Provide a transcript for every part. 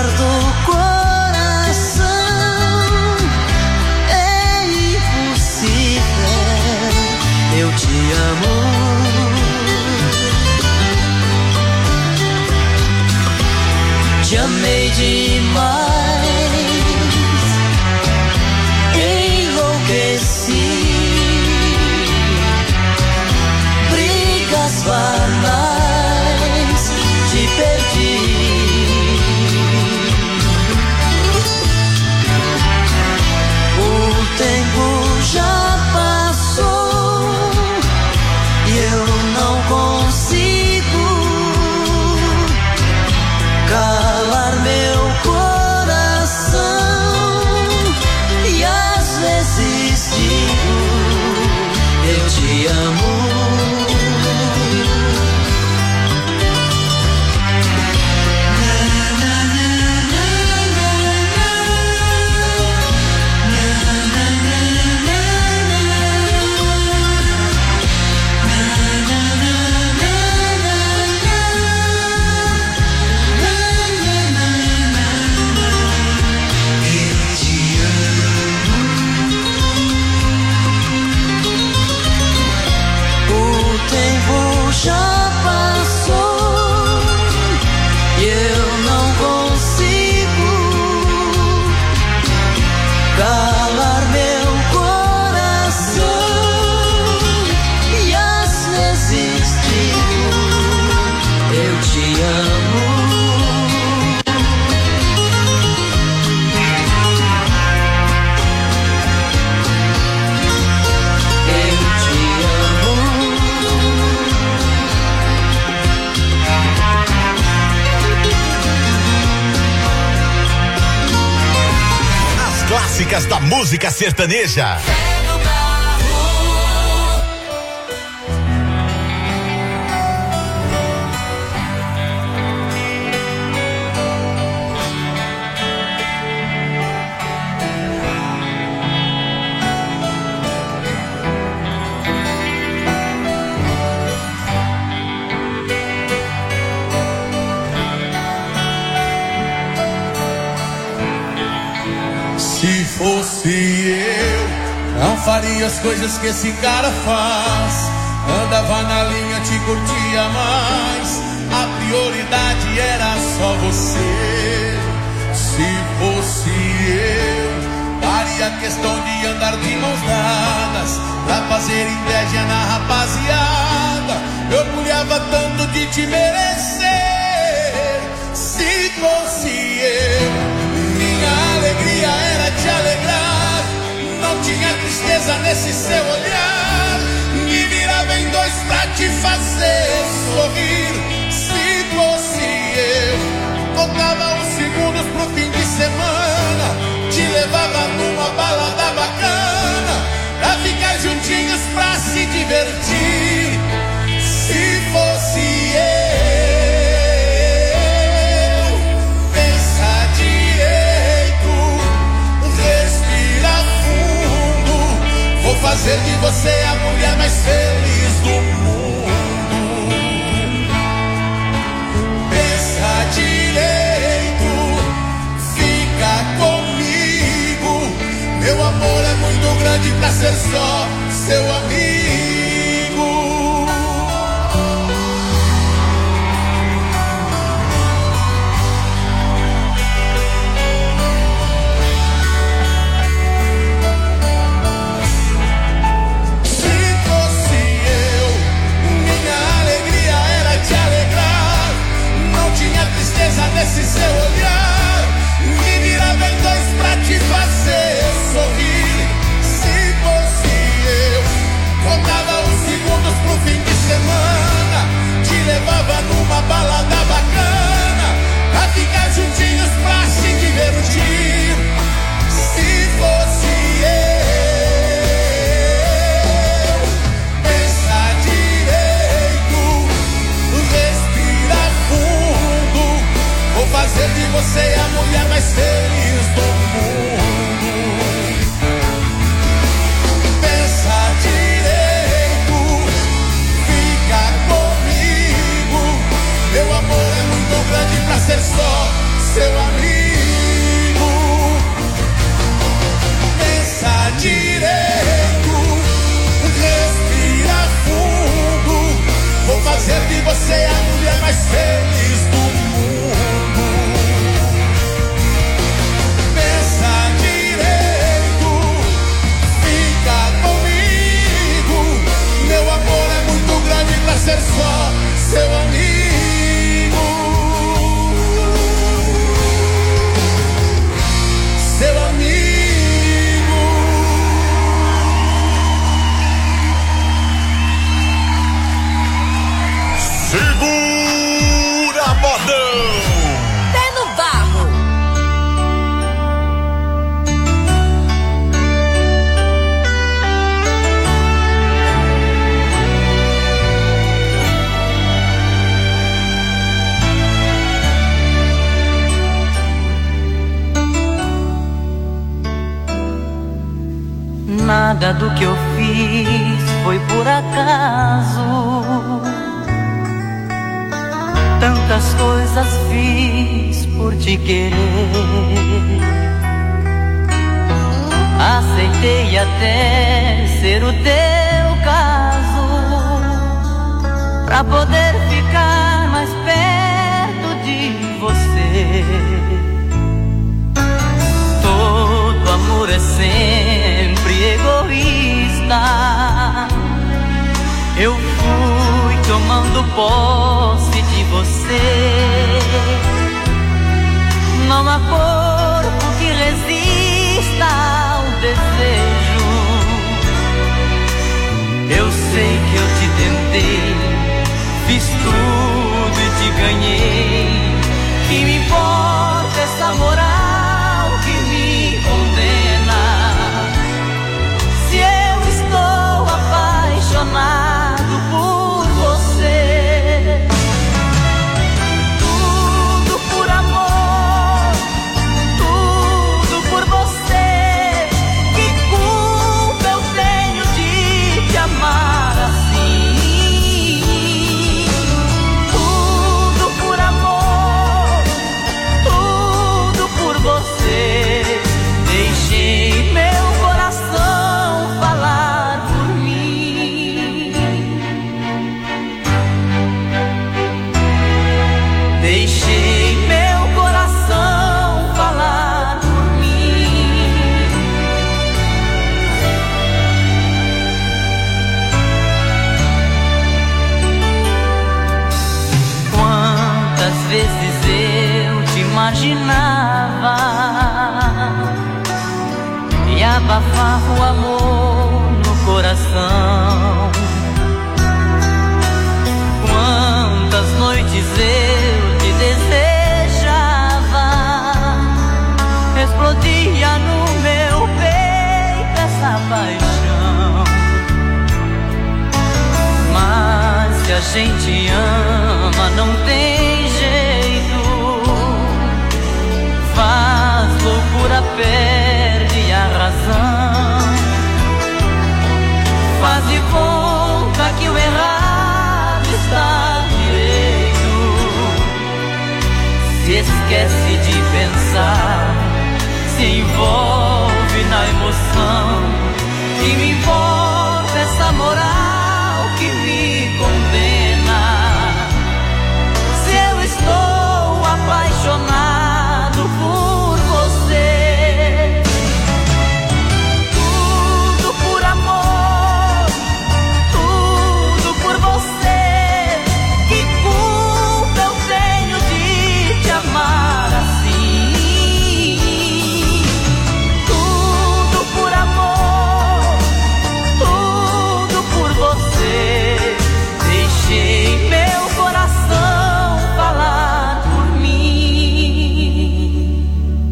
do coração. É impossível, eu te amo. Te amei demais, enlouqueci. Brigas banais, te perdi. O tempo já passou e eu não consigo calar meu coração. E às vezes digo, eu te amo. Já passou e eu não consigo calar meu coração. E às vezes digo, eu te amo. Clássicas da música sertaneja. Se fosse eu, não faria as coisas que esse cara faz. Andava na linha, te curtia mais. A prioridade era só você. Se fosse eu, faria questão de andar de mãos dadas, pra fazer inveja na rapaziada. Eu orgulhava tanto de te merecer. Se fosse eu, minha alegria era te alegrar. Não tinha tristeza nesse seu olhar. Me virava em dois pra te fazer sorrir. Se fosse eu, contava os segundos pro fim de semana. Te levava numa balada bacana, pra ficar juntinhos pra se divertir. Se fosse eu, pensa direito, respira fundo. Vou fazer de você a mulher mais feliz do mundo. Pensa direito, fica comigo. Meu amor é muito grande pra ser só seu amigo. Nada do que eu fiz foi por acaso. Tantas coisas fiz por te querer. Aceitei até ser o teu caso, pra poder ficar mais perto de você. Todo amor é sempre egoísta. Eu fui tomando posse de você. Não há corpo que resista ao desejo. Eu sei que eu te tentei, fiz tudo e te ganhei. Que me importa essa moral que me condena, se eu estou apaixonado por você. Tudo por amor, tudo por você. Que culpa eu tenho de te amar assim? Tudo por amor, tudo por você. Deixei meu coração falar por mim. Deixei meu coração falar por mim. Quantas vezes eu te imaginava e abafava o amor no coração. Quantas noites eu te desejava, explodia no meu peito essa paixão. Mas se a gente ama não tem jeito, faz loucura, perde a razão. Faz de conta que o errado está direito, se esquece de pensar, se envolve na emoção. Que me importa essa moral que me condena, se eu estou apaixonado por você. Tudo por amor, tudo por você. Que culpa eu tenho de te amar assim? Tudo por amor, tudo por você. Deixei meu coração falar por mim.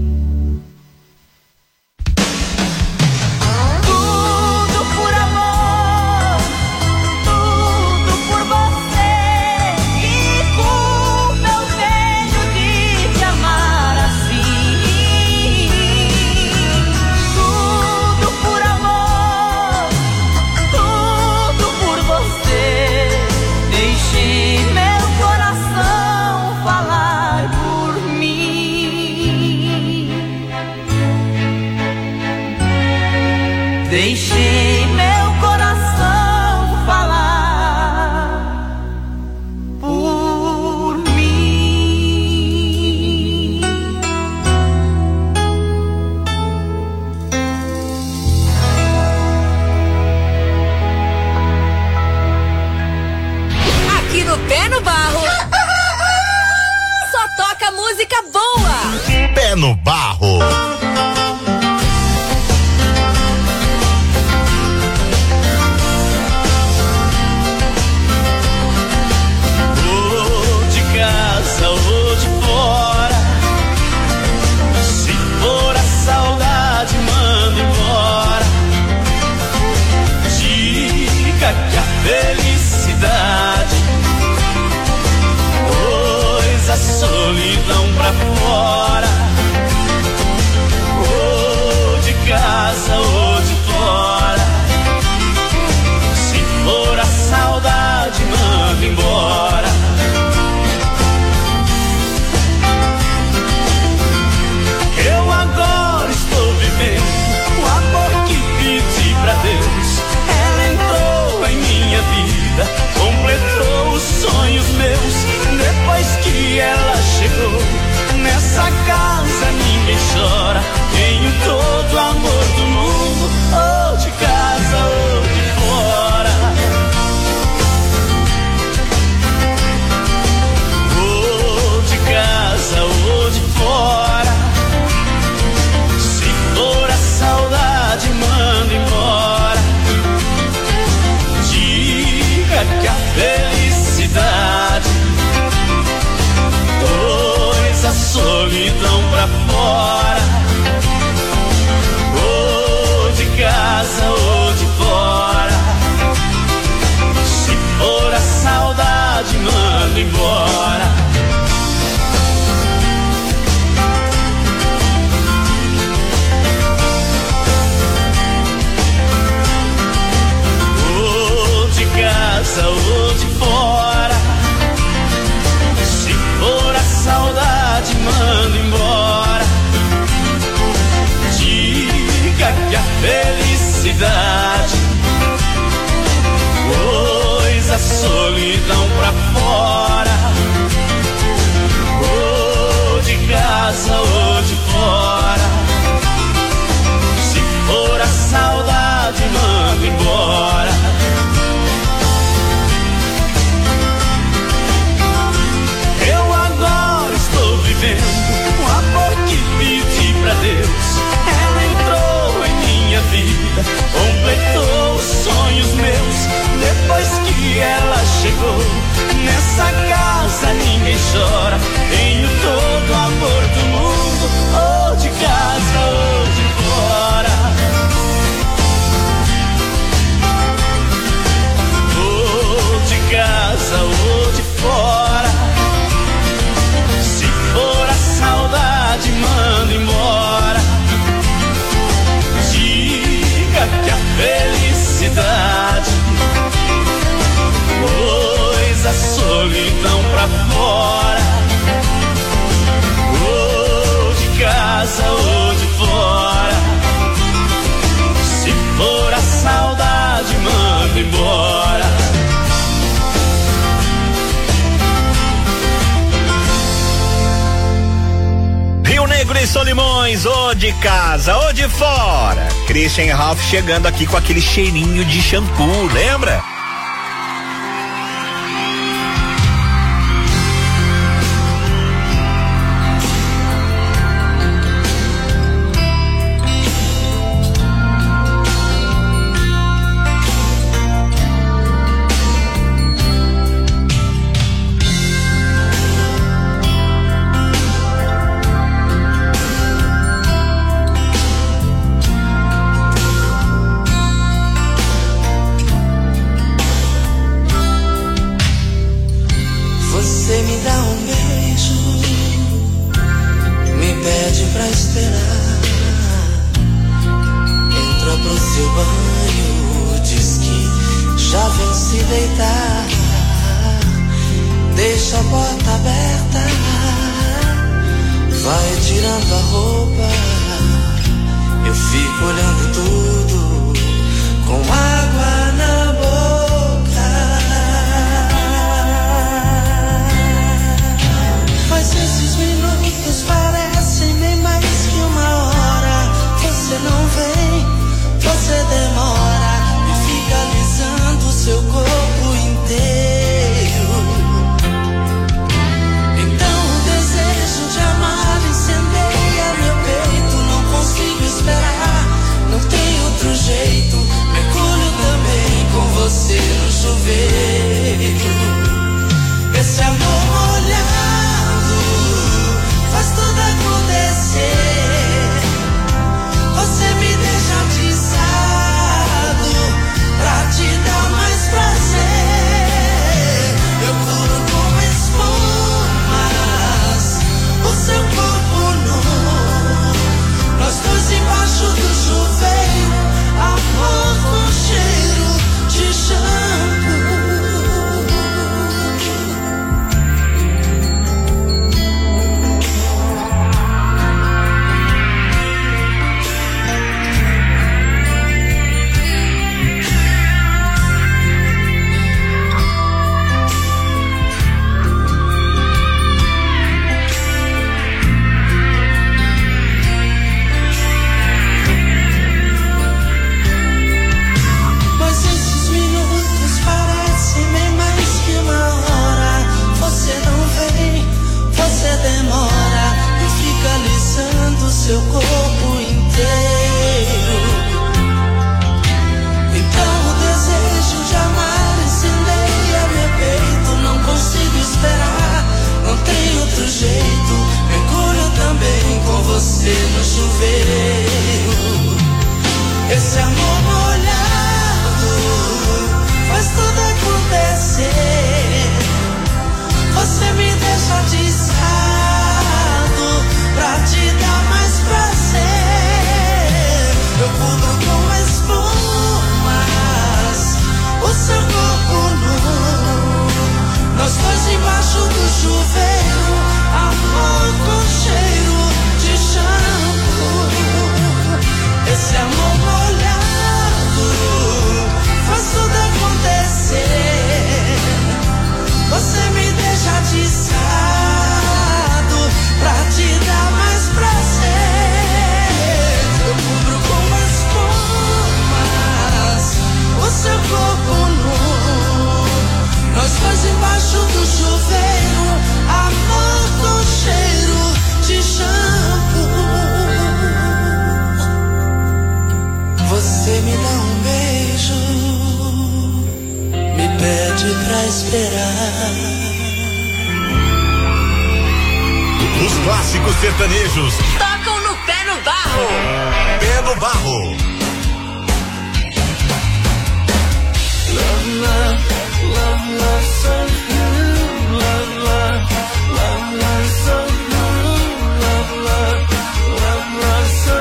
Tudo por amor, tudo por você. Que culpa eu tenho de te amar assim? Tudo por amor, tudo por você. Deixei meu coração falar por mim. Deixei meu coração falar por mim. Aqui no Pé no Barro só toca música boa. Pé no Barro. Ou de casa ou de fora, se for a saudade, manda embora. Diga que a felicidade pôs a solidão pra fora. fora, ou de casa ou de fora. Se for a saudade, manda embora. Ou de casa ou de fora. Se for a saudade, manda embora. Diga que a felicidade pôs a solidão pra fora. Ou de casa ou de fora. Se for a saudade, manda embora. Eu agora estou vivendo um amor que pedi pra Deus. Ela entrou em minha vida, completou os sonhos meus. Depois que ela chegou, nessa casa ninguém chora. Tenho todo o amor do mundo, ou de casa ou de fora. Ou de casa ou de fora. Se for a saudade, manda embora. Diga que a felicidade pôs a solidão pra fora. Ou de casa ou de fora. Se for a saudade, manda embora. Rio Negro e Solimões, ou de casa ou de fora. Christian Ralph chegando aqui com aquele cheirinho de shampoo, lembra? clássicos sertanejos. Tocam no Pé no Barro. Pé no Barro. Love, love, love, love, so good. Love, love, love, love, so good. Love, love, love, love, so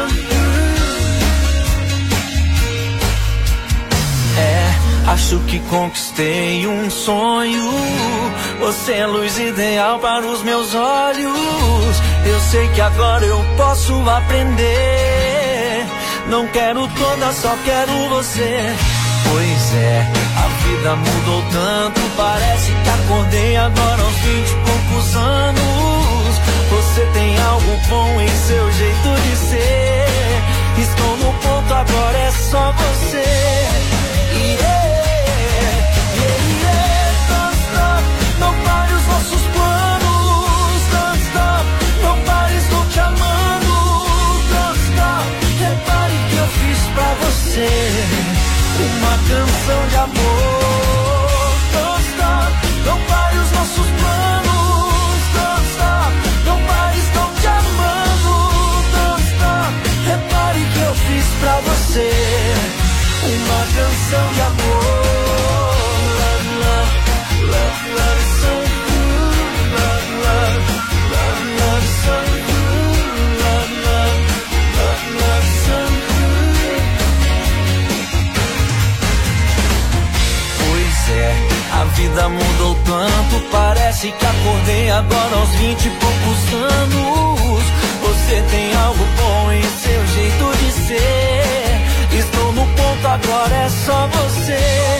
good. Acho que conquistei um sonho. Você é a luz ideal para os meus olhos. Eu sei que agora eu posso aprender. Não quero toda, só quero você. Pois é, a vida mudou tanto. Parece que acordei agora aos 20 e poucos anos. Você tem algo bom em seu jeito de ser. Estou no ponto, agora é só você. Don't stop, não pare os nossos planos. Don't stop, não pare, estou te amando. Don't stop, repare que eu fiz pra você uma canção de amor. Don't stop, não pare os nossos planos. Don't stop, não pare, estou te amando. Don't stop, repare que eu fiz pra você uma canção de amor. Love, love, love, love so good. Love, love, love, love so good. Love, love, love, love so good. Pois é, a vida mudou tanto. Parece que acordei agora aos 20 e poucos anos. Você tem algo bom em seu jeito de ser. Estou no ponto, agora é só você.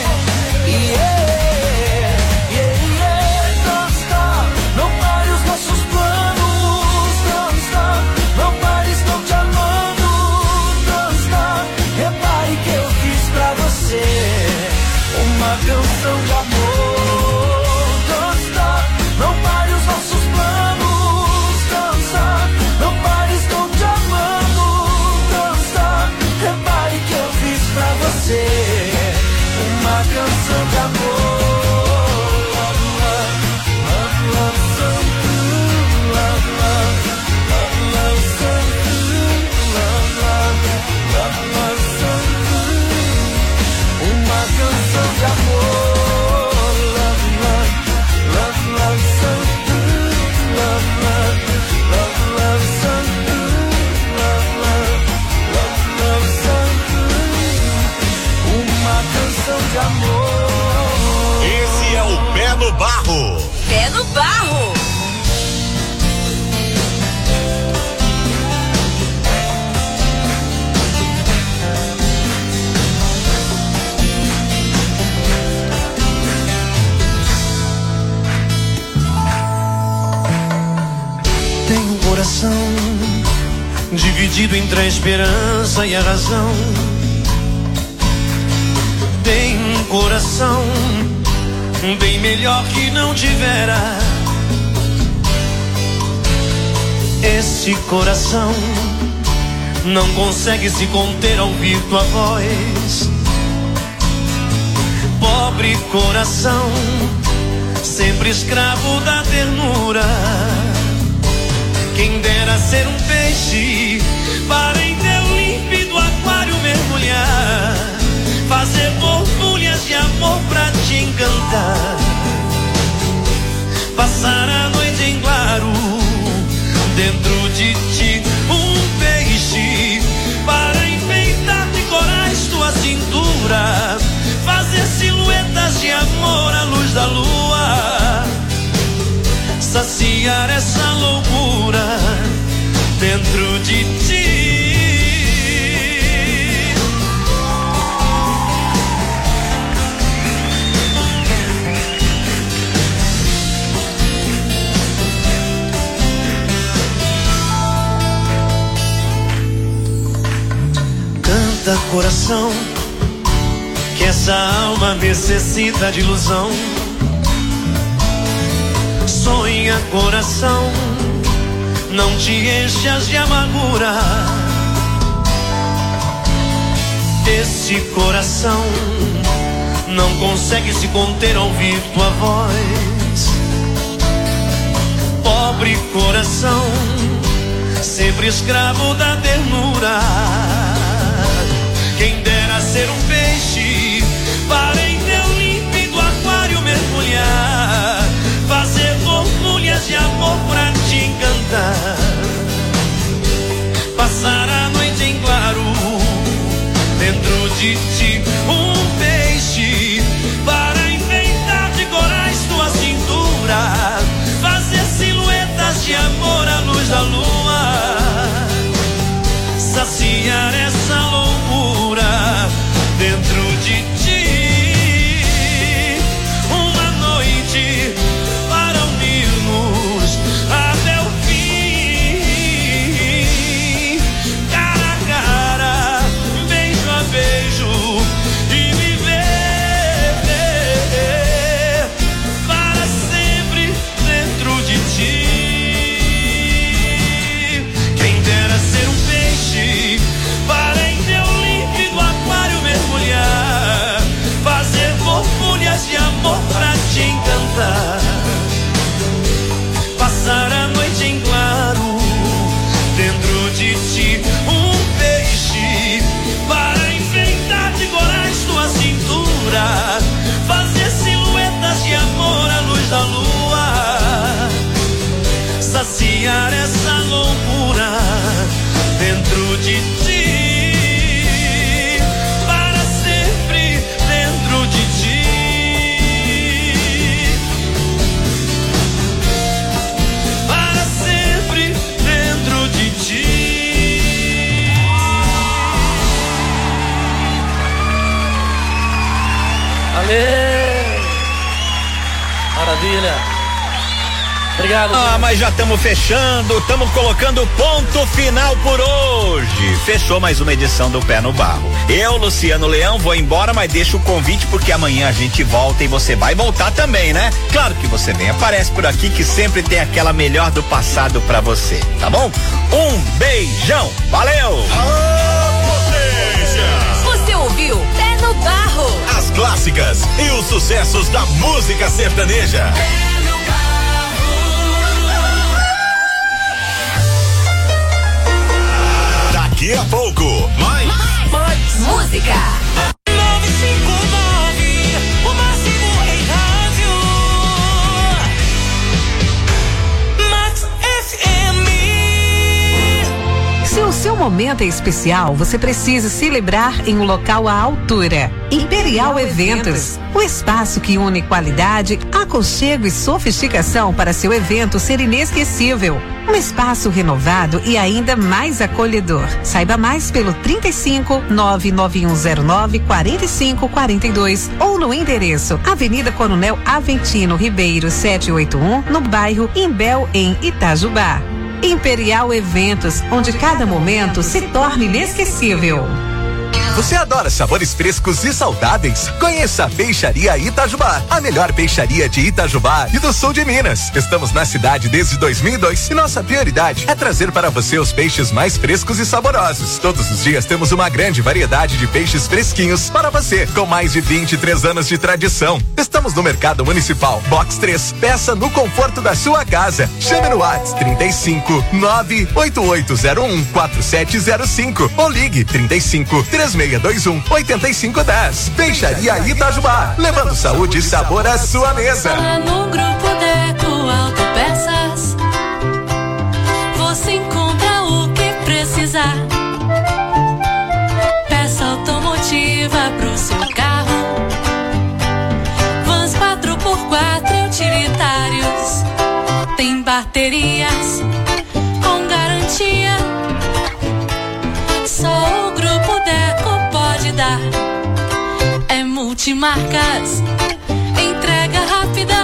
Don't stop, não pare os nossos planos. Don't stop, não pare, estou te amando. Don't stop, repare que eu fiz pra você uma canção de amor. Don't stop, não pare os nossos planos. Don't stop, não pare, estou te amando. Don't stop, repare que eu fiz pra você uma canção de amor. Love, love, love, love so good. Love, love, love, love so good. Love, love, love, love so good. Uma canção de amor. Love, love, love, love so good. Love, love, love, love so good. Love, love, love, love so good. Uma canção de amor. Esse é o Pé no Barro. Pé no Barro. Tenho um coração dividido entre a esperança e a razão. Tem um coração bem melhor que não tivera. Esse coração não consegue se conter ao ouvir tua voz. Pobre coração, sempre escravo da ternura. Quem dera ser um peixe para em teu límpido aquário mergulhar, fazer borbulhas de amor pra te encantar, passar a noite em claro dentro de ti, um peixe para enfeitar de corais tua cintura, fazer silhuetas de amor à luz da lua, saciar essa loucura dentro de ti. Canta, coração, que essa alma necessita de ilusão. Sonha, coração, não te enchas de amargura. Esse coração não consegue se conter ao ouvir tua voz. pobre coração, sempre escravo da ternura. Quem dera ser um peixe para em teu límpido aquário mergulhar, fazer borbulhas de amor pra te encantar, passar a noite em claro dentro de ti, um peixe para enfeitar de corais tua cintura, fazer silhuetas de amor à luz da lua, saciar essa loucura dentro de ti, uma noite para unirmos até o fim, cara a cara, beijo a beijo, e viver para sempre dentro de ti. Quem dera ser um peixe para em teu límpido aquário mergulhar, fazer borbulhas de amor pra te encantar, passar a noite em claro dentro de ti, um peixe para enfeitar de corais tua cintura, fazer silhuetas de amor à luz da lua, saciar essa loucura dentro de ti, para sempre dentro de ti, para sempre dentro de ti. Ale! Maravilha! Obrigado. Mas já estamos fechando, estamos colocando ponto final por hoje. Fechou mais uma edição do Pé no Barro. Eu, Luciano Leão, vou embora, mas deixo o convite porque amanhã a gente volta e você vai voltar também, né? Claro que você vem, aparece por aqui que sempre tem aquela melhor do passado pra você, tá bom? Um beijão, valeu! Você ouviu Pé no Barro. As clássicas e os sucessos da música sertaneja. Daqui a pouco, mais música. 959, o máximo em rádio. Max FM. Se o seu momento é especial, você precisa celebrar em um local à altura. Imperial Eventos, o espaço que une qualidade, aconchego e sofisticação para seu evento ser inesquecível. Um espaço renovado e ainda mais acolhedor. Saiba mais pelo 35 99109 4542 ou no endereço Avenida Coronel Aventino Ribeiro 781, no bairro Imbel, em Itajubá. Imperial Eventos, onde cada momento se torna inesquecível. Você adora sabores frescos e saudáveis? Conheça a Peixaria Itajubá, a melhor peixaria de Itajubá e do sul de Minas. Estamos na cidade desde 2002 e nossa prioridade é trazer para você os peixes mais frescos e saborosos. Todos os dias temos uma grande variedade de peixes fresquinhos para você, com mais de 23 anos de tradição. Estamos no Mercado Municipal, Box 3. Peça no conforto da sua casa. Chame no WhatsApp 35 98801 4705 ou ligue 35 3621 8510. Peixaria Itajubá, levando saúde e sabor à sua mesa. No Grupo Deco Autopeças você encontra o que precisar. Peça automotiva pro seu carro, vans 4x4 utilitários, tem baterias com garantia. Só o Grupo Deco pode dar. É multimarcas, entrega rápida,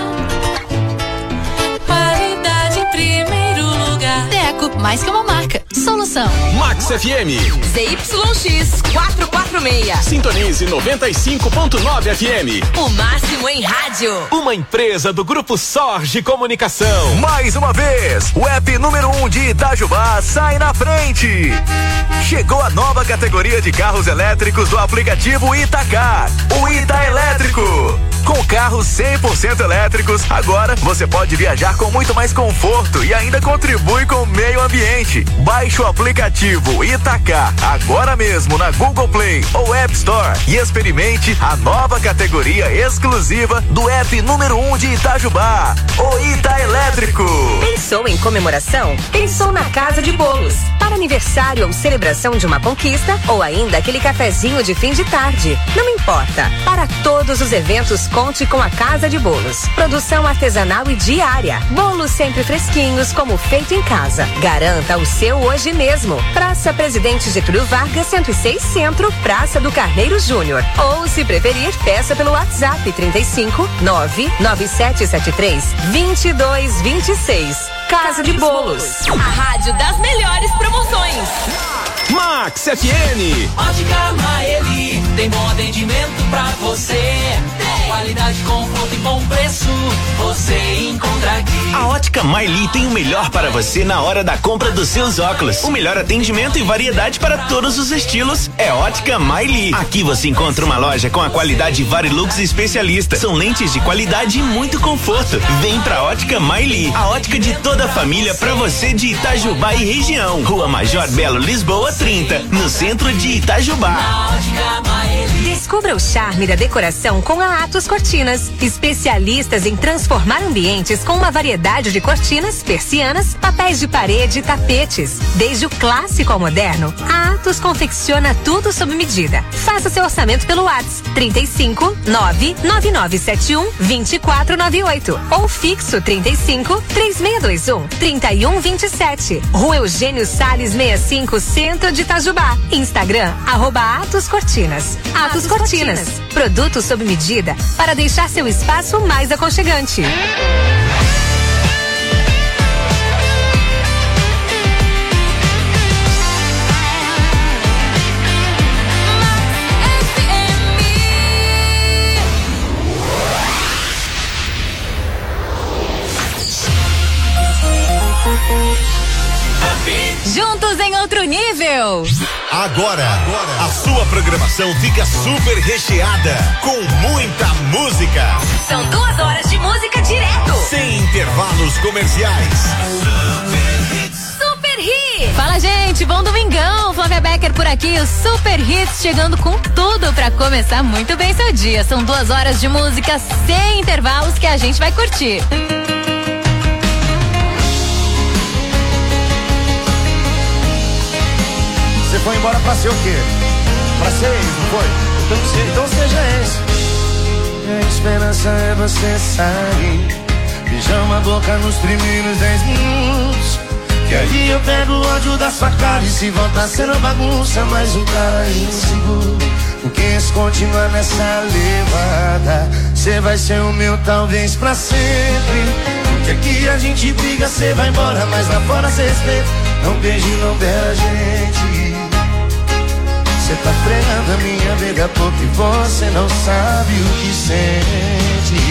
qualidade em primeiro lugar. Deco, mais que uma marca, solução. Max FM. ZYX 446. Sintonize 95.9 FM. O máximo em rádio. Uma empresa do Grupo Sorge Comunicação. Mais uma vez, o app número 1 de Itajubá sai na frente. Chegou a nova categoria de carros elétricos do aplicativo Itacar, o Ita Elétrico. Com carros 100% elétricos, agora você pode viajar com muito mais conforto e ainda contribui com o meio ambiente. Baixe o aplicativo Itacar agora mesmo na Google Play ou App Store e experimente a nova categoria exclusiva do app número 1 de Itajubá, o Ita Elétrico. Pensou em comemoração? Pensou na Casa de Bolos. Para aniversário ou celebração de uma conquista ou ainda aquele cafezinho de fim de tarde. Não importa. Para todos os eventos, conte com a Casa de Bolos. Produção artesanal e diária. Bolos sempre fresquinhos, como feito em casa. Garanta o seu hoje mesmo. Praça Presidente Getúlio Vargas, 106 Centro, Praça do Carneiro Júnior. Ou, se preferir, peça pelo WhatsApp 35 99773 2226. Casa de Bolos. A rádio das melhores promoções. Max FM. Ótica Maeli tem bom atendimento pra você. Qualidade, conforto e bom preço, você encontra aqui. A Ótica Maeli tem o melhor para você na hora da compra dos seus óculos. O melhor atendimento e variedade para todos os estilos é Ótica Maeli. Aqui você encontra uma loja com a qualidade Varilux especialista. São lentes de qualidade e muito conforto. Vem pra Ótica Maeli, a ótica de toda a família pra você de Itajubá e região. Rua Major Belo, Lisboa 30, no centro de Itajubá. Descubra o charme da decoração com a Atos Cortinas, especialistas em transformar ambientes com uma variedade de cortinas, persianas, papéis de parede e tapetes. Desde o clássico ao moderno, a Atos confecciona tudo sob medida. Faça seu orçamento pelo WhatsApp 35 99971 2498 ou fixo 35 3621 3127. Rua Eugênio Salles 65, Centro de Itajubá. Instagram @Atos Cortinas. Atos Cortinas, produtos sob medida para deixar seu espaço mais aconchegante. Juntos em outro nível. Agora, a sua programação fica super recheada com muita música. São 2 horas de música direto. Sem intervalos comerciais. Super Hits. Fala, gente, bom domingão. Flávia Becker por aqui, o Super Hits chegando com tudo pra começar muito bem seu dia. São 2 horas de música sem intervalos que a gente vai curtir. Você foi embora pra ser o quê? Pra ser ex, não foi? Então seja ex. A esperança é você sair, beijar uma boca nos primeiros 10 minutos, que aí eu pego o ódio da sua cara e se voltar sendo bagunça, mais um cara inseguro. Porque se continuar nessa levada, cê vai ser o meu talvez pra sempre. Porque aqui a gente briga, cê vai embora, mas lá fora cê respeita. Não beije, não beija a gente. Cê tá fregando a minha vida porque você não sabe o que sente.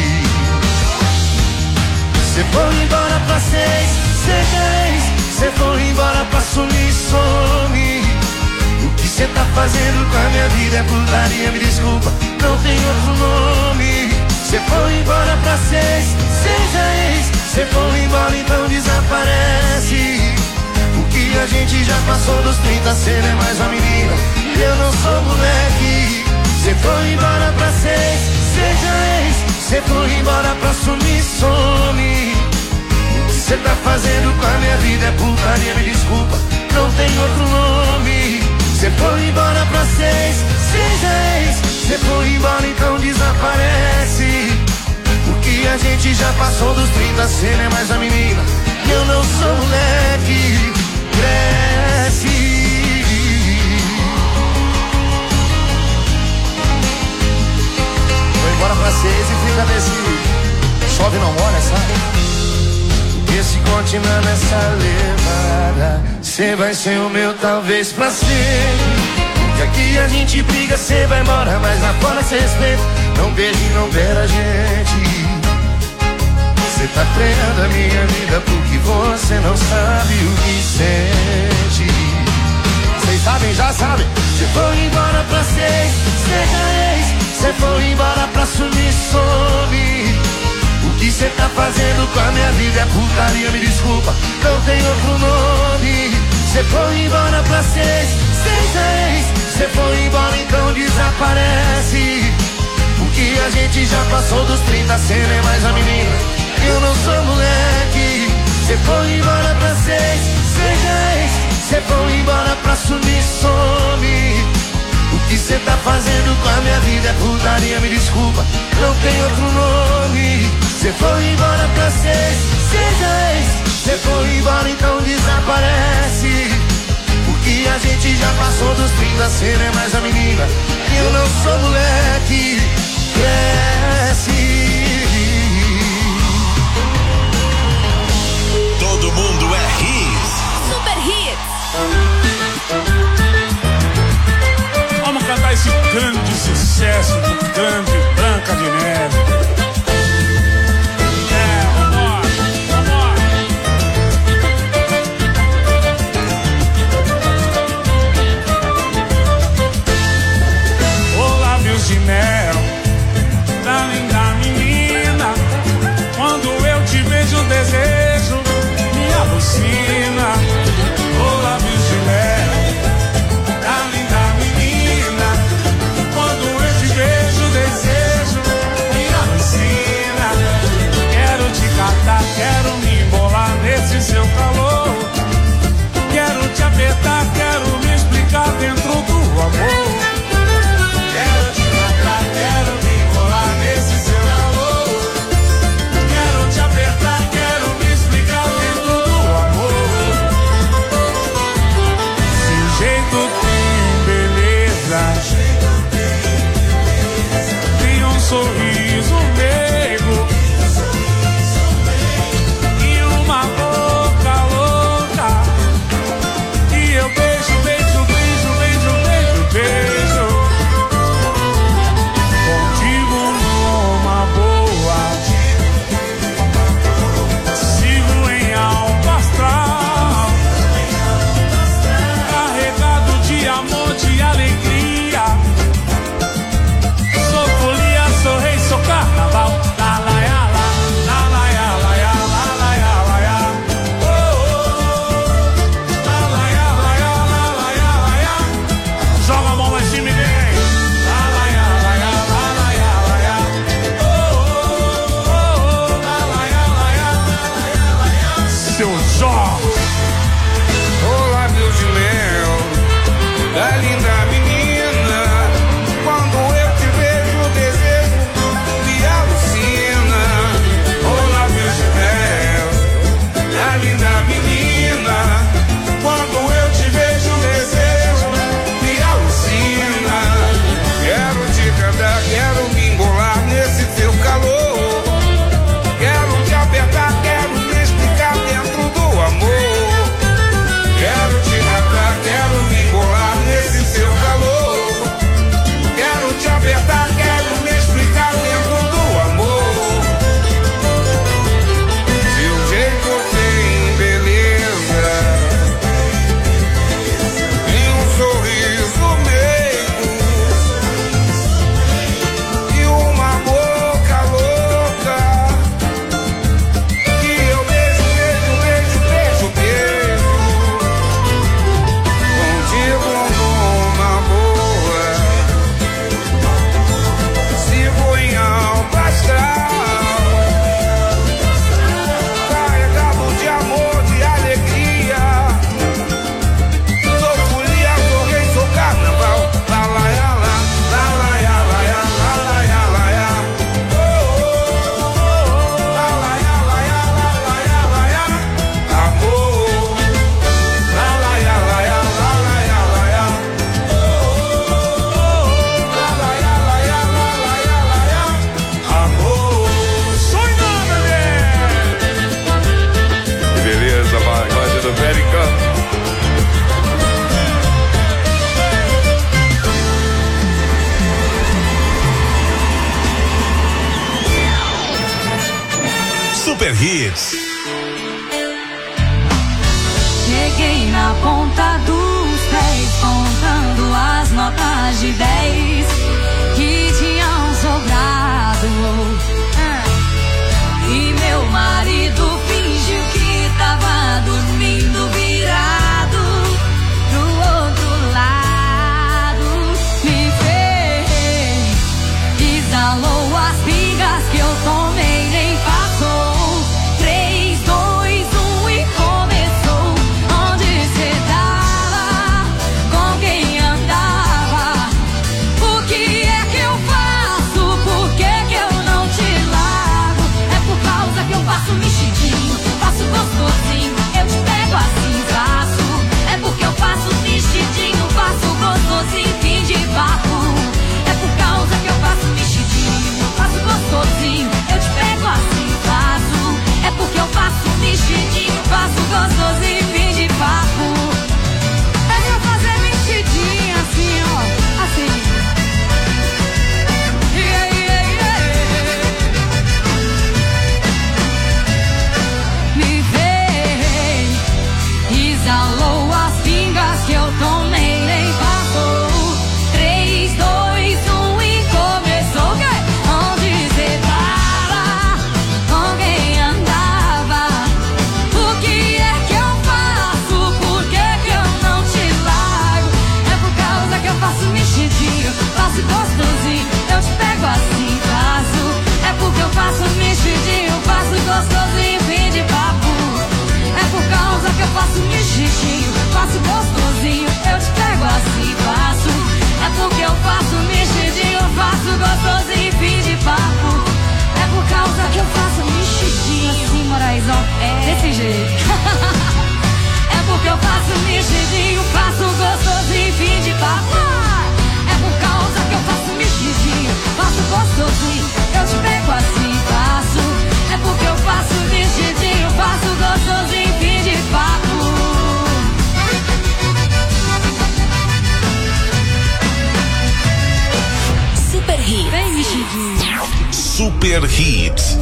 Cê foi embora pra seis, cê foi embora pra sumir, some. O que cê tá fazendo com a minha vida é putaria, me desculpa, não tem outro nome. Cê foi embora pra seis, seja ex. Cê foi embora, então desaparece. Que a gente já passou dos 30, cê não é mais uma menina e eu não sou moleque. Cê foi embora pra seis, seja ex. Cê foi embora pra sumir, some. O que cê tá fazendo com a minha vida é putaria, me desculpa, não tem outro nome. Cê foi embora pra seis, seja ex. Cê foi embora, então desaparece. Porque a gente já passou dos 30, cê não é mais a menina e eu não sou moleque. Cresce. Foi embora pra seis e fica nesse chove não molha, sabe? Porque se continuar nessa levada, cê vai ser o meu talvez pra sempre. Porque aqui a gente briga, cê vai embora, mas lá fora cê respeita. Não beije, não beira a gente. Cê tá treinando a minha vida porque você não sabe o que sente. Vocês sabem, já sabem. Cê foi embora pra seis, seja ex. Cê foi embora pra sumir, some. O que cê tá fazendo com a minha vida é putaria, me desculpa, não tem outro nome. Cê foi embora pra seis. Cê foi embora, então desaparece. Porque a gente já passou dos 30, cê não é mais a menina, eu não sou moleque. Cê foi embora pra seis. Cê foi embora pra sumir, some. O que cê tá fazendo com a minha vida é putaria, me desculpa, não tem outro nome. Cê foi embora pra seis. Cê foi embora, então desaparece. Porque a gente já passou dos 30, cê não é mais a menina, eu não sou moleque. Cresce. Todo mundo é hits. Super Hits. Vamos cantar esse grande sucesso do grande Branca de Neve. De mel, da linda menina. Quando eu te vejo, o desejo me alucina. Oh, lábios de mel, da linda menina. Quando eu te vejo, o desejo me alucina. Quero te catar, quero me embolar nesse seu calor. Quero te apertar, quero me explicar dentro do amor. Quero me enrolar nesse seu calor. Quero te apertar, quero me explicar dentro do amor. Se o jeito tem beleza, tem um sorriso meigo e uma boca louca. E eu beijo, beijo, beijo, beijo, beijo, beijo. Super Hits. Cheguei na ponta dos pés, contando as notas de 10 que tinham sobrado. Super Hits.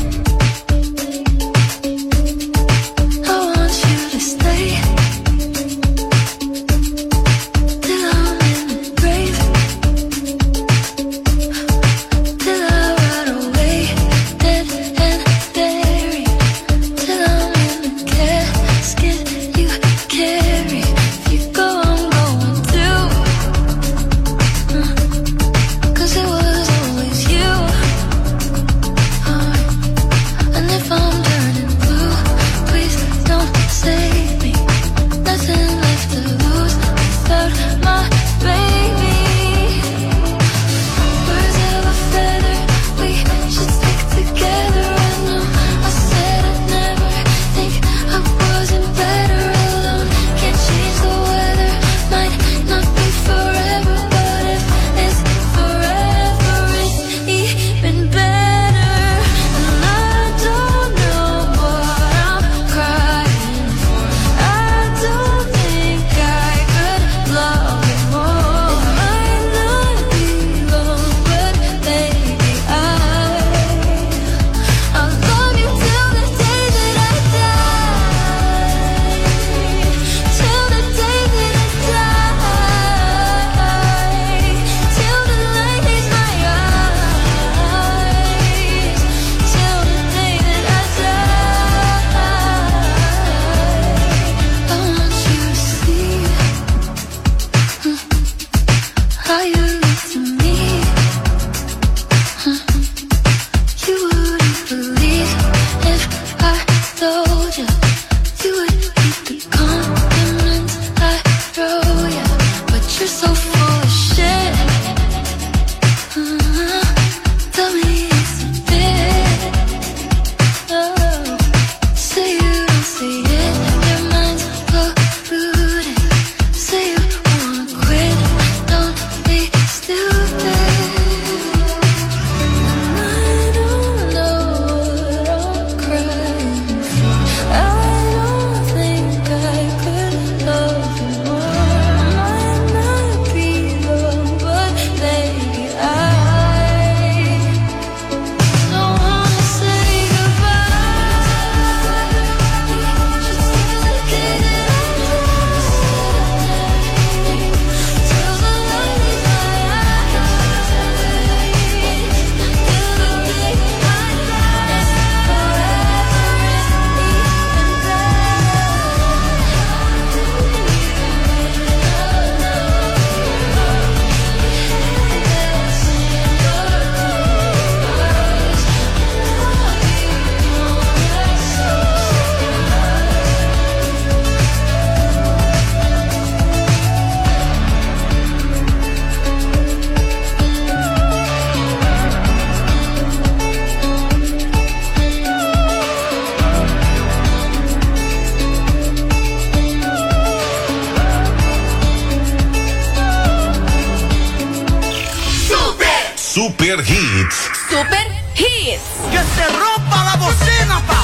Super Hits. Super Hits. Que se rompa la bocina, pa.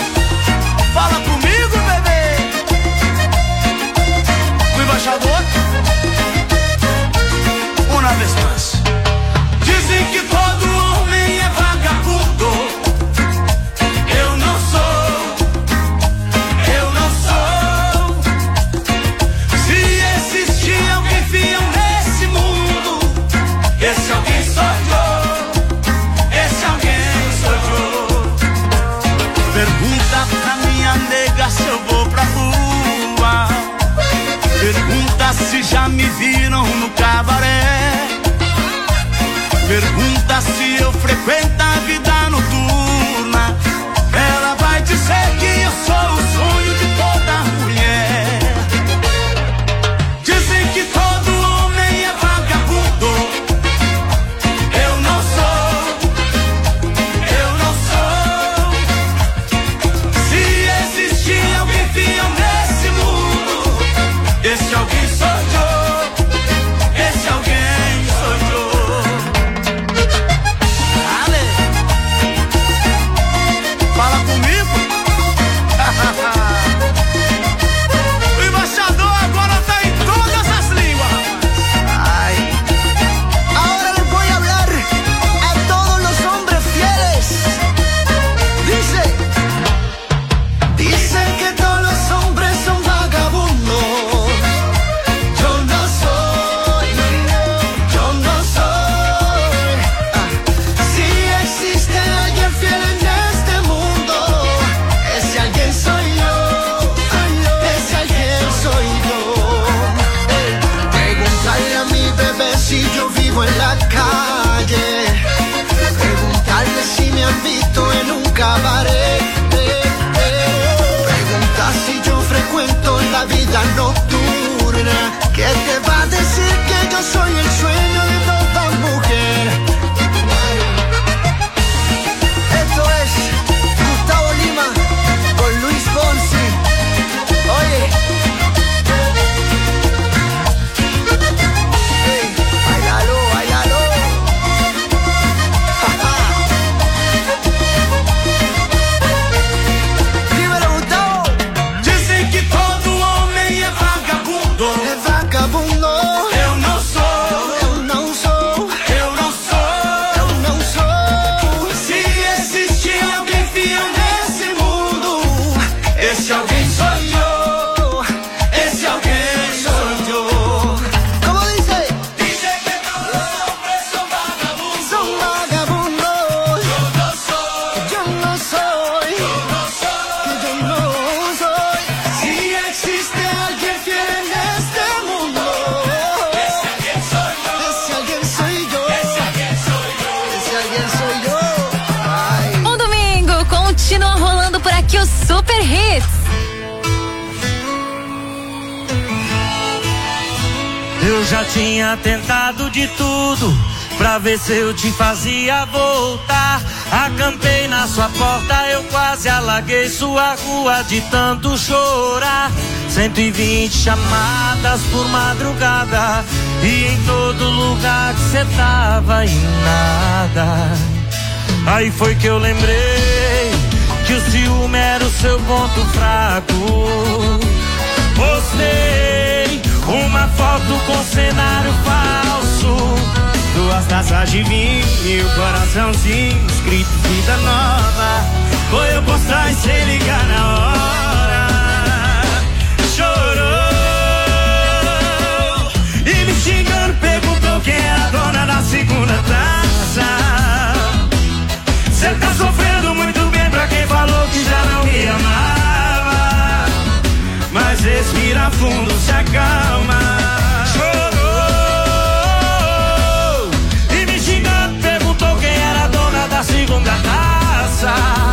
Fala comigo, bebê. O embaixador. Uma vez mais. Dizem que todo homem é vagabundo. Eu não sou. Eu não sou. Se existir alguém fiel nesse mundo, esse alguém sou eu. Pergunta pra minha nega se eu vou pra rua. Pergunta cabaret. Pregunta si yo frecuento la vida nocturna. ¿Qué te va a decir que yo soy el sueño de toda mujer? Esto es Gustavo Lima con Luis Fonsi. Oye, hey, bailalo, bailalo. Dímelo, Gustavo. Dizem que todo homem é vagabundo. É vagabundo. Eu não sou. Eu não sou. Eu não sou. Eu não sou. Se existe alguém fiel nesse mundo, esse alguém sou eu. Esse alguém sou eu. Como dice? Dizem que todos hombres são vagabundos. Son vagabundos. Eu não sou. Yo no soy. Eu não sou. Yo no soy. Se existe alguém fiel neste mundo, esse alguém sou eu. Ese alguien soy yo. Esse alguém sou eu. Ese alguien soy yo. Ay. Um domingo continua rolando por aqui o Super Hits. Eu já tinha tentado de tudo pra ver se eu te fazia voltar. Acampei na sua porta, eu quase alaguei sua rua de tanto chorar. 120 chamadas por madrugada e em todo lugar que cê tava e nada. Aí foi que eu lembrei que o ciúme era o seu ponto fraco. Postei uma foto com cenário falso, 2 taças de vinho e o coraçãozinho escrito vida nova. Foi eu postar e sem ligar na hora. Chorou e me xingando perguntou quem é a dona da segunda taça. Cê tá sofrendo muito bem pra quem falou que já não me amava. Mas respira fundo, se acalma. Chorou e me xingando perguntou quem era a dona da segunda taça.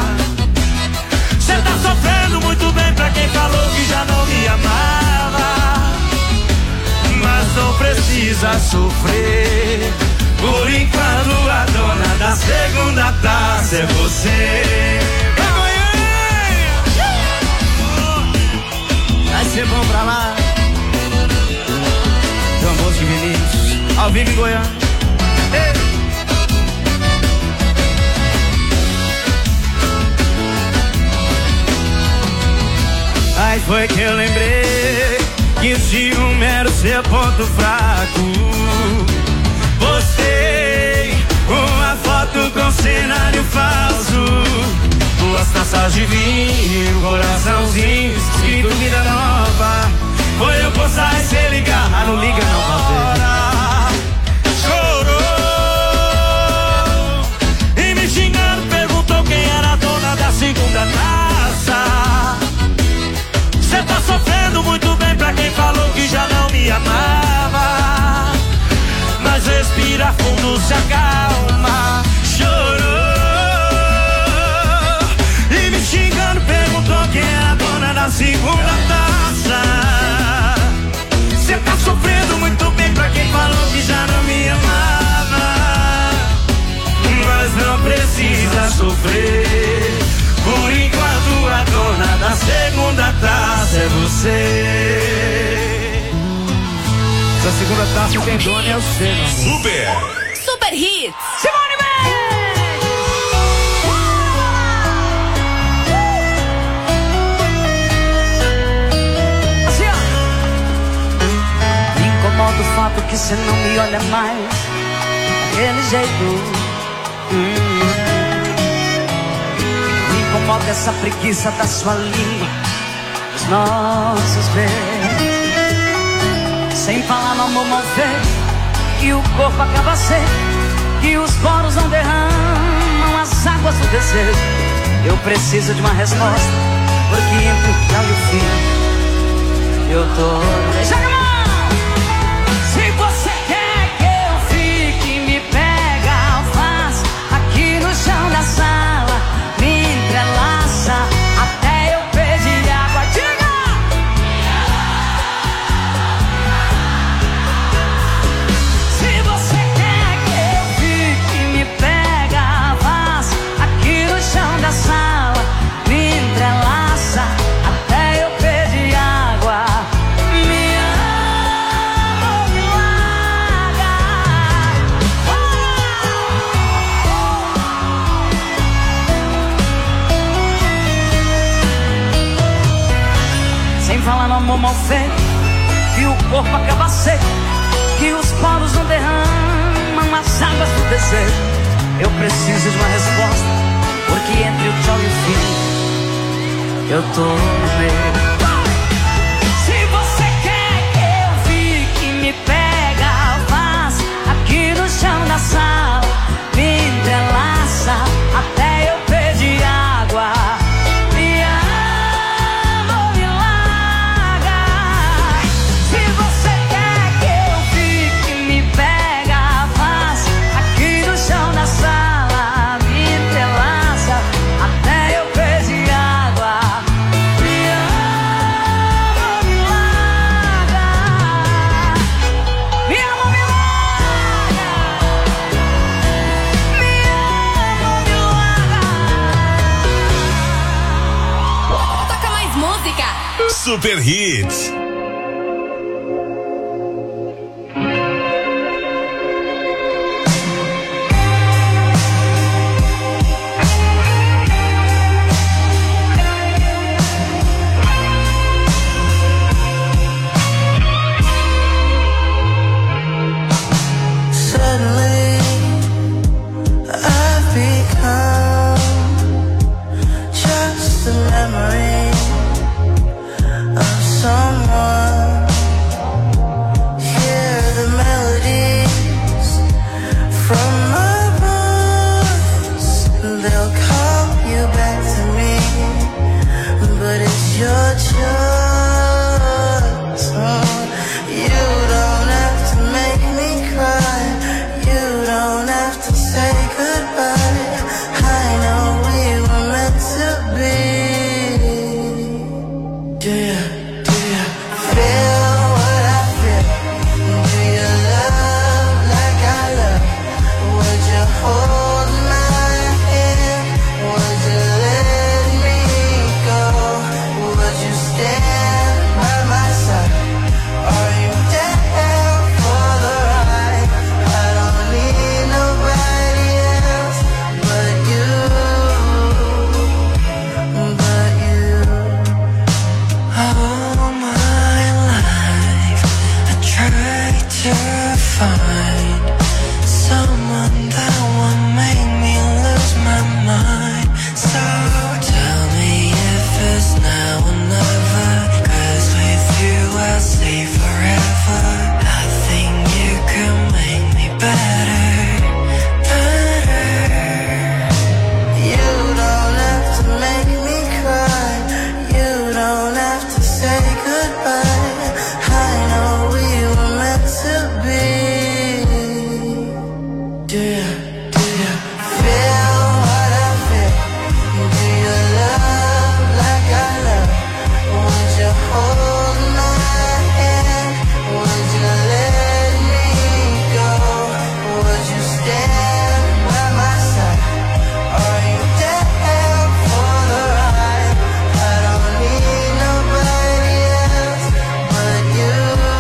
Cê tá sofrendo muito bem pra quem falou que já não me amava. Mas não precisa sofrer. Por enquanto a dona da segunda taça é você. Vai ser bom pra lá. João Bosco e Vinícius, ao vivo em Goiânia. Aí foi que eu lembrei que o ciúme era o seu ponto fraco. Postei uma foto com cenário falso, 2 taças de vinho, coraçãozinho escrito vida nova. Foi eu postar e cê ligar, mas não liga não, parceiro. Chorou e me xingando perguntou quem era a dona da segunda taça. Cê tá sofrendo muito bem pra quem falou que já não me amava. Mas respira fundo, se acalma. Chorou e me xingando perguntou quem é a dona da segunda taça. Cê tá sofrendo muito bem pra quem falou que já não me amava. Mas não precisa sofrer. Por enquanto a dona da segunda taça é você. Essa segunda taça tem dona é o seu, meu amor. Super Hits. Simone Assim, ó. Me incomoda o fato que você não me olha mais daquele jeito. Me incomoda essa preguiça da sua língua, os nossos beijos. Sem falar no amor mal feito, que o corpo acaba seco, que os poros não derramam as águas do desejo. Eu preciso de uma resposta, porque entre o final e o fim eu tô. Joga a mão! Se você quer que eu fique, me pega, faz aqui no chão da sala, me amor mal feito, que o corpo acaba seco, que os poros não derramam as águas do desejo. Eu preciso de uma resposta, porque entre o tchau e o fim eu tô no meio. Se você quer que eu fique, me pega, faz aqui no chão da sala, me entrelaça até eu pedir água. Me ama ou me larga. Se você quer que eu fique, me pega, faz aqui no chão da sala, me entrelaça até eu pedir água. Me ama ou me larga. Me ama ou me larga. Me ama ou me larga. Toca mais música. Super Hits. Suddenly, I've become just a memory of someone. Hear the melodies from my voice, they'll call you back to me, but it's your choice. You don't have to make me cry. You don't have to say goodbye. I know we were meant to be. Do you feel what I feel? Do you love like I love? Would you hold my hand? Would you let me go? Would you stand by my side? Are you down for the ride? I don't need nobody else but you, but you. All my life I tried to find someone that would make me lose my mind. So tell me if it's now or never, 'cause with you I'll stay forever. Nothing you can make me better, better. You don't have to make me cry. You don't have to say goodbye. I know we were meant to be. Do you feel what I feel? Do you love like I love? Would you hold my hand? Would you let me go? Would you stand by my side? Are you down for the ride? I don't need nobody else but you.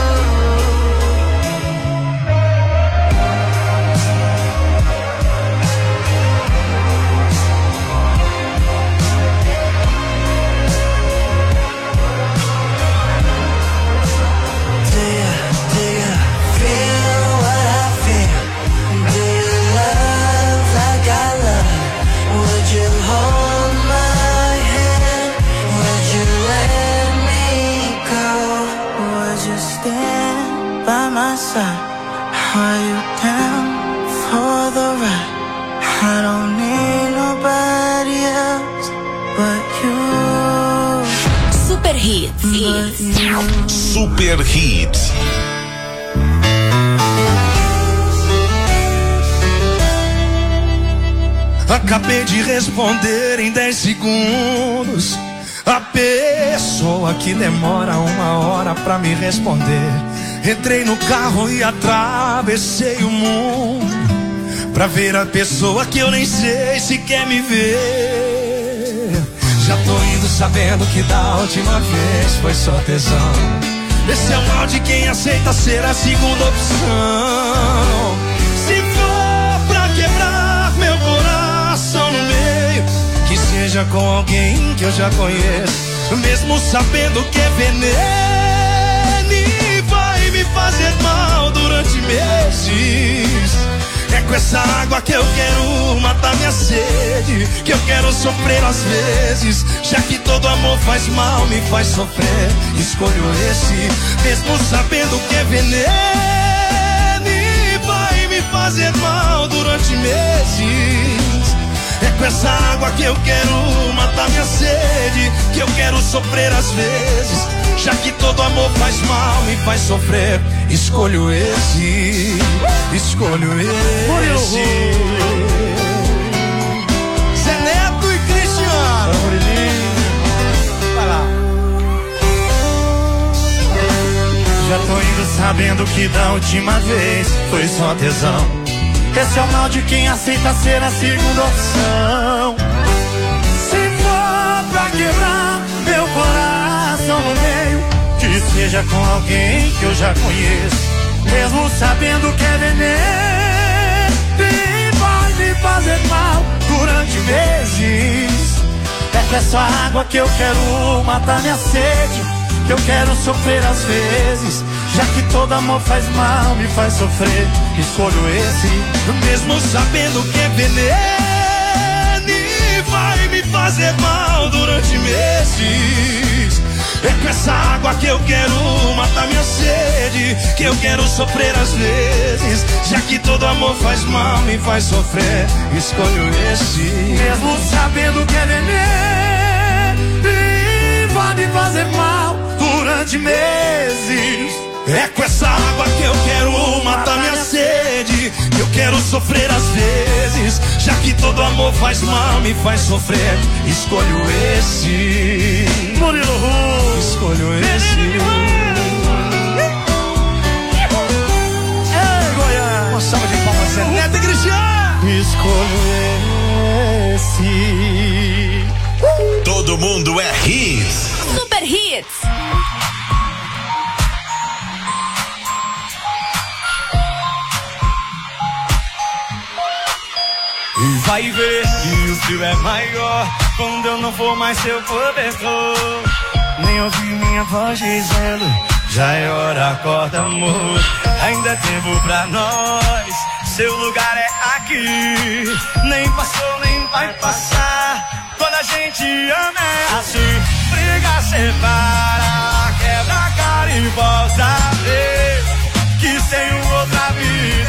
Do you feel what I feel? Do you love like I love? Would you hold my hand? Would you let me go? Would you stand by my side? Are you down for the ride? I don't need nobody else but you. Super Hits. Super Hits. Acabei de responder em 10 segundos. A pessoa que demora 1 hora pra me responder. Entrei no carro e atravessei o mundo pra ver a pessoa que eu nem sei se quer me ver. Já tô indo sabendo que da última vez foi só tesão. Esse é o mal de quem aceita ser a segunda opção. Se for pra quebrar meu coração no meio, seja com alguém que eu já conheço, mesmo sabendo que é veneno. mal durante meses. É com essa água que eu quero matar minha sede, que eu quero sofrer às vezes, já que todo amor faz mal, me faz sofrer. Escolho esse, mesmo sabendo que é veneno e vai me fazer mal durante meses. É com essa água que eu quero matar minha sede, que eu quero sofrer às vezes, já que todo amor faz mal, me faz sofrer. Escolho esse, escolho esse. Zé Neto e Cristiano. Vai lá. Já tô indo sabendo que da última vez foi só tesão. Esse é o mal de quem aceita ser a segunda opção. Se for pra quebrar meu coração no meio, que seja com alguém que eu já conheço, mesmo sabendo que é veneno e vai me fazer mal durante meses. É com essa água que eu quero matar minha sede, que eu quero sofrer às vezes, já que todo amor faz mal, me faz sofrer. Escolho esse, mesmo sabendo que é veneno e vai me fazer mal durante meses. É com essa água que eu quero matar minha sede, que eu quero sofrer às vezes, já que todo amor faz mal, me faz sofrer. Escolho esse, mesmo sabendo que é veneno e vai me fazer mal durante meses. É com essa água que eu quero matar minha sede, que eu quero sofrer às vezes, já que todo amor faz mal, me faz sofrer. Escolho esse, Murilo Ru. Escolho esse. Ei, Goiás. Uma salva de palmas, Zé Neto e Cristiano. Escolho esse. Todo mundo é hits. Super Hits. E vai ver que o frio é maior quando eu não for mais seu cobertor. Nem ouvir minha voz dizendo, já é hora, acorda amor. Ainda é tempo pra nós, seu lugar é aqui. Nem passou, nem vai passar. Quando a gente ama é assim. Briga, separa, quebra a cara e volta a ver que sem outra vida